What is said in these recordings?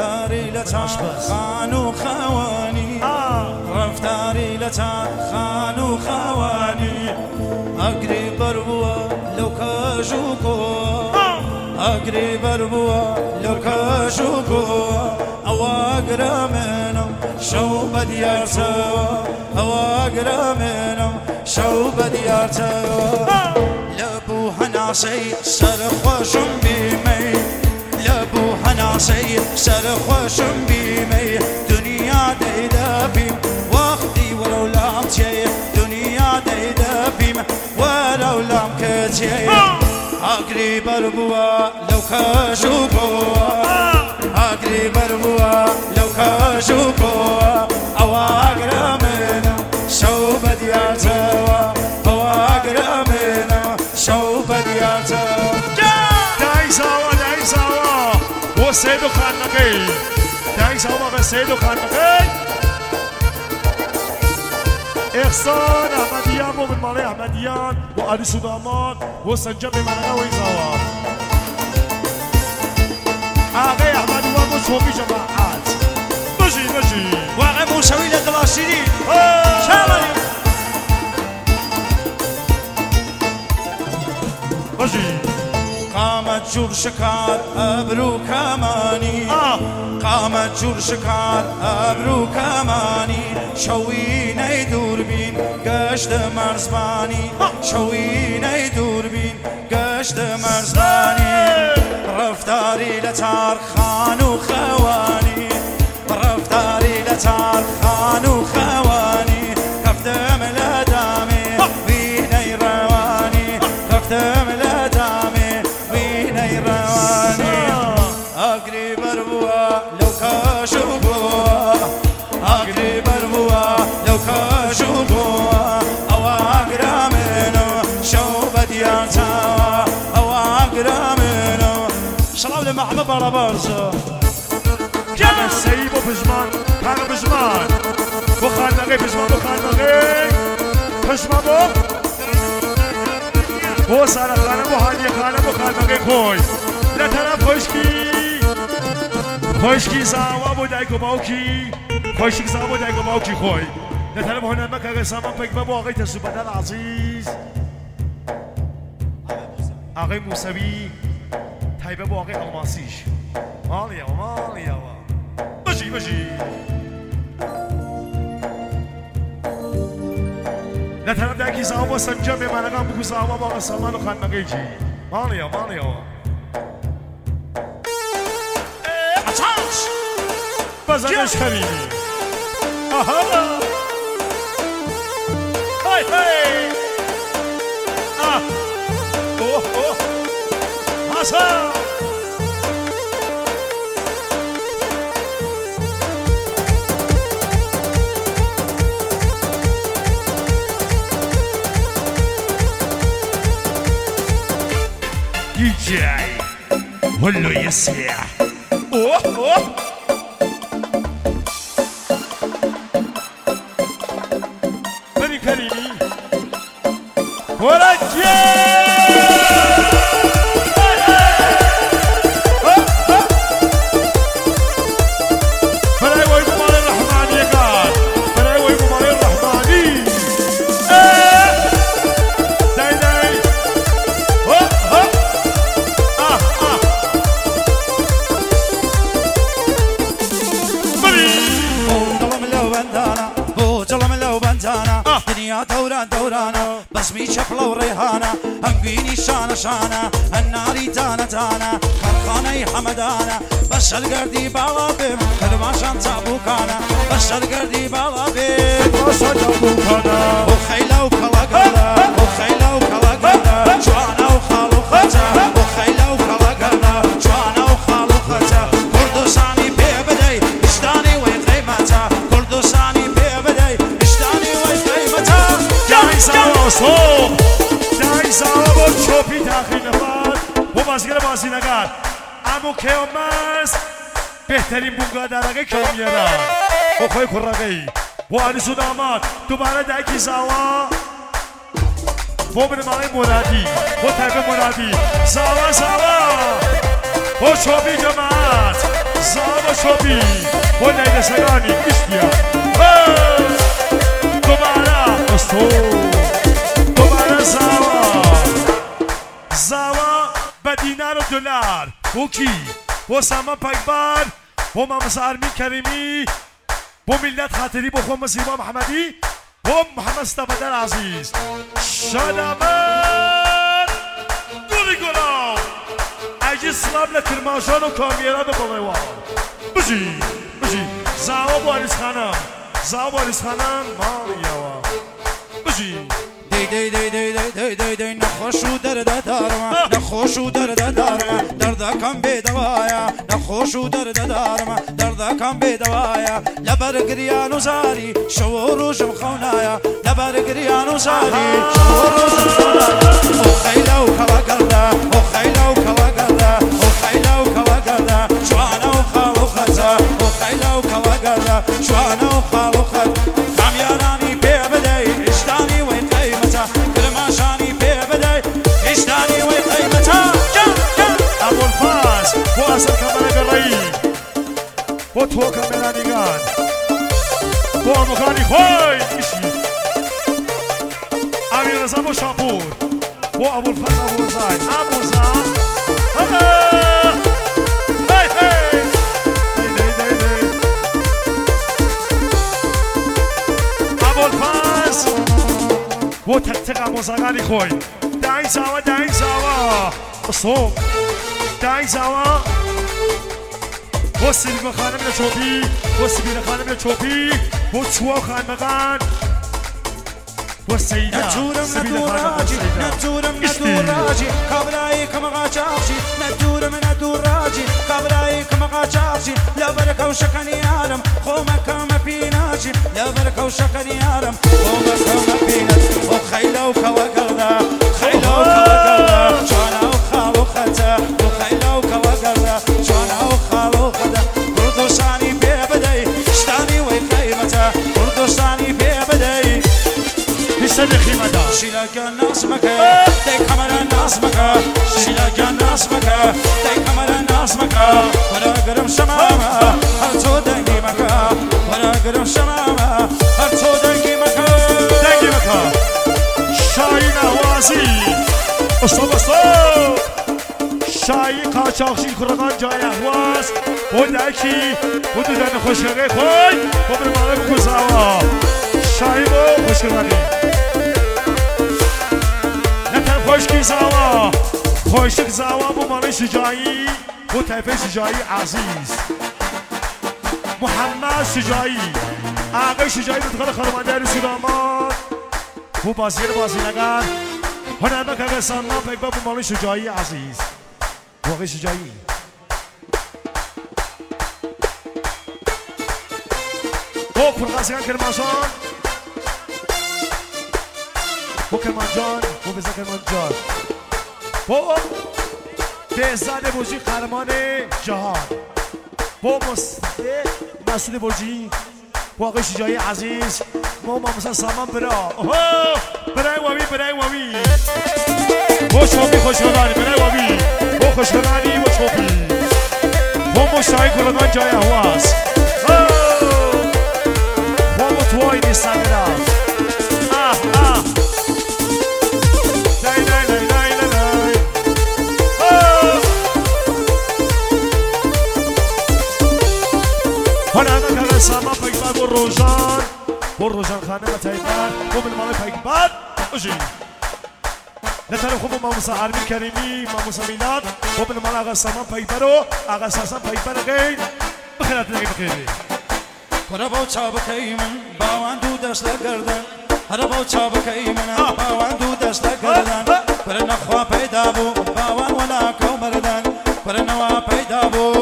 رفتاری لچرخان و خوانی رفتاری لچرخان و خوانی اگری بربوا لو کاجوکو اگری بربوا لو کاجوکو او اگرامنم شو بدیار سوا او اگرامنم شو بدیار سوا لبو هناسي سر خوشم بیمی لبو هناسي سر خوشم بیمی دنیا دیده بیم وقتی ولو لام تیه دنیا دیده بیم ولو لام کتیه اگری بربوا لو کاجو بوا اگری بربوا لو کاجو بوا او اگرامنا شو بدیار سوا او اگرامنا شو بدیار سوا دای سوا و سیدو خانقی دای سوا و سیدو خانقی احسان احمدیان و مالی احمدیان و علی سودامان و سنجم منقه و ایزاوا آقای احمدیان و صوفی جماعت بجی واقع موسوی لدلاسیری شاملی بجی قامت جور شکار ابرو کمانی قامت جور شکار ابرو کمانی شوینه دوربین گشت مرزبانی شوینه دوربین گشت مرزبانی رفتاری لچرخان و خوانی رفتاری لچرخان و خوانی کفتم لدامي وینه روانی کفتم لدامي وینه روانی اگری بربوا لو کاشو بوا اگری بربوا لو کاشو بوا او اگرامنو شو بدیار سوا او اگرامنو سلام لمحمد برابرزو همه سیب و پشمان همه پشمان بخانقی پشمان بو سارا خانه بو هانی خانه بو خانقی خوی لطرف خوشکی ساوا بو دایکو باوکی خوشکی ساوا بو دایکو باوکی خوی لطرف هنر مکه سامان پک بو آقای تسوبدل عزیز آقای موسوی تایبه بو آقای الماسیش مالیا بجی لطرف داکی ساوا سنجم منقه بو ساوا با سلمان و خانقی جی مالیا بزنش خریدی های حسن DJ ولو يسيح بني كريمي ورجع دورانا بسمي شفلة وريهانة هنقيني شانة الناري تانا خرخاني حمدانا بس القردي بالابم الماشان تابوكانا بس القردي بالابم الماشان تابوكانا وخيلة وكلاقنا وخيلة وكلاقنا جوانا وخالو ختا وخيلة وكلاقنا جوانا وخالو ختا كردستاني بيبدي اشتاني وين قيمتا كردستاني بيبدي اشتاني وين قيمتا دای ساوا با چوپی تاخیر نفر با بازیگر بازی نگر امو کیومز بهترین بونگا درقه کمیران با خوی کرقی با علی سودامات دوباره دایکی ساوا با برمای مرادی با تایب مرادی ساوا با چوپی جماعت زاوا شوبی و نیده سگانی ایشتیا دوباره استو دوباره زاوا به دینار و دلار و کی و سامان پیکبر و مامس آرمین کریمی و ملت خاطری با خود مسیما محمدی و محمد ستفدر عزیز شادمن گولی گلام اجی سلام لکرماشان و کامیران و بلوان بجی زاوا بارز خانم مالیوا بجی دی نخوشو درد دارم نخوشو درد دارم درد کم به دوایا نخوشو درد دارم درد کم به دوایا لبر گریان و زاری شو روزم خونایا لبر گریان و زاری شو روزم خونایا او خیلا و کوا گرده او خیلا و کوا گرده او خیلا و کوا گرده جوانا و خالو خزا او خیلا و کوا گرده جوانا و خالو خزا کامیارانی پی بدهی اشتانی و كرماشاني في بداي اشتاني وقيمتها ابو الفاس هو اصل كاميرا قريب هو تو كاميرا نيغان هو مكاني خوي اشي امير رضا ابو شابور هو ابو الفاس ابو زايد ابو زايد ابو الفاس و تک موسیقی خوی داین زاوا صوب داین زاوا و سیلگو خانم لچوبی و سبیل خانم لچوبی و چوا خانمگان و سیده سبیل خانمگان ندور راجي كابراي كما غاشي ندور راجي كابراي كما غاشي لا بركه وشكني عالم خومك ما بيناجي لا بركه وشكني عالم خومك ما بيناجي وخيلو وكوغردا خيلو وكوغردا جانا وخالو ختا وخيلو وكوغردا جانا وخالو ختا كردستاني بيبدي اشتاني وقيمته كردستاني بيبدي لسه خيمه شيلا كان ناس مكا تي كاميرا ناس مكا شيلا كان ناس مكا تي كاميرا ناس مكا ولا قرم شمامة هرتو دنجي مكا ولا قرم شمامة هرتو دنجي مكا شاي نوازي استوب شاي قاچاقچی کرگان جای اهواز و دکی و دودن خوشگری خوی و برمانه بکوزاوا شاي بو خوشگرانی نتن خوشکی زاوا خوشک زاوا بو مالی شجاعی و طیفه شجاعی عزیز محمد شجاعی آقای شجاعی دادخل خانواده سودامان و بازیگر هنرمند که سامان پیک بابو مالی شجاعی عزیز واقعی شجاعی و پرقاسیان کرمانشان و کرمانجان و بزن کرمانجان و بهزاد برجی قهرمان جهان و مسعود برجی و آقای شجاعی عزیز و مثلا سامان برای وامی و شوبی خوشگلانی برای وامی و خوشگلانی و شوبی و مشتاقی کرگان جای احواز و متوای نیستن هنرمند که سامان پیکبر و روژان خانم تایبر و بالمال پیکبر اجی نتر خوب ماموسا آرمین کریمی ماموسا میلاد و بالمال آقا سامان پیکبر و آقا ساسان پیکبر غیر بخیرات نگی بخیری هر باو چابکی من باوان دو دست گردن هر باو چابکی من باوان دو دست گردن پر نخوا پیدا بو باوان ولا کومردن پر نوا پیدا بو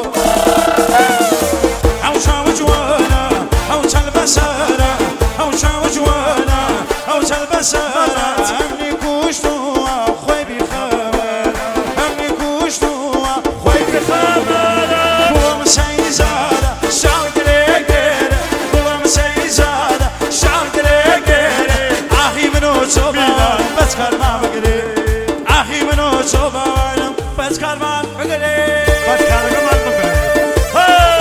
او شاو جوانا او چل بسارا او شاو جوانا او چل بسارا امنی کشتو خوی بی خبر امنی کشتو خوی بی خبر بوم سیزادا شاو گره بوم سیزادا شاو گره آهی منو چوبان بس کار ما بگیره آهی منو چوبان بس کار ما بگیره بس کار ما بگیره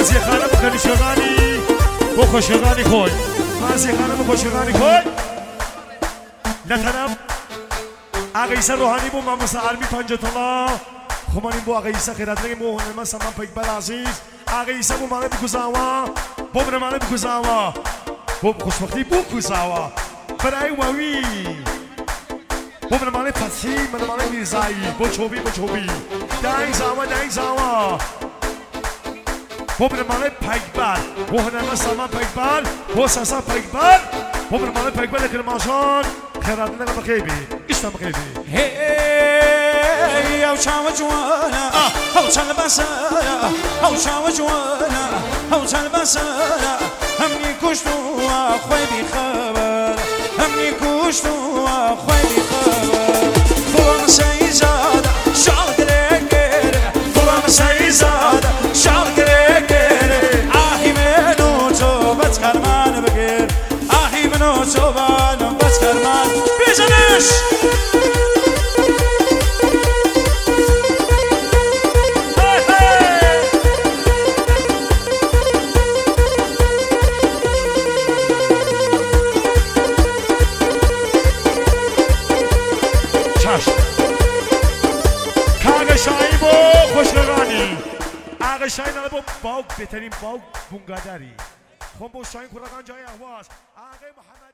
مازی خانم کنشگانی بو خوشگانی خوی مازی خانم خوشگانی خوی لطرف آقایسا روحانی بو ماموسا علمی پنجت الله خمانی بو آقایسا خیرات لگی بو هنما سامان پیکبر عزیز آقایسا بو ماله بکوزاوا بو برماله بکوزاوا بو خوشبختی بو کوزاوا برای واوی بو برماله فتحی برماله میرزایی بو چوبی دنگ زاوا بو برماله پیکبر بو هنما سامان پیکبر بو ساسا پیکبر بو برماله پیکبر لکرماشان خیرات لگا بخیبی اشتا بخیبی هی او چاو جوانا او چال بسارا او چاو جوانا او چال بسارا همنی کشتو خوی بی خبر همنی کشتو خوی بی خبر بوام سیزاد شاق درکر بوام سیزاد شاق درکر آهی منو تو بس کرمان بگیر آهی منو تو بس کرمان بیزنش آقا شاین علی با بهترین باو بونگادری خب با شاین خورگان جای اهواز آقای محمد